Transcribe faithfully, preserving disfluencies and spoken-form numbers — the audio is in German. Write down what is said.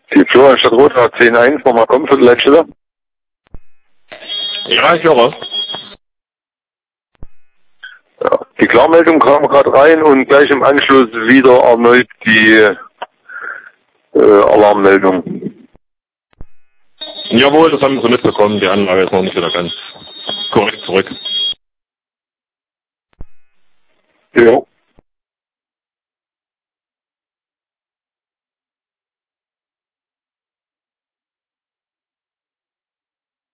Die Florian Stadtrot hat zehn eins, nochmal kommen für die letzte. Ja, ich höre. Ja, die Klarmeldung kam gerade rein und gleich im Anschluss wieder erneut die äh, Alarmmeldung. Jawohl, das haben wir so mitbekommen. Die Anlage ist noch nicht wieder ganz korrekt zurück. Jo.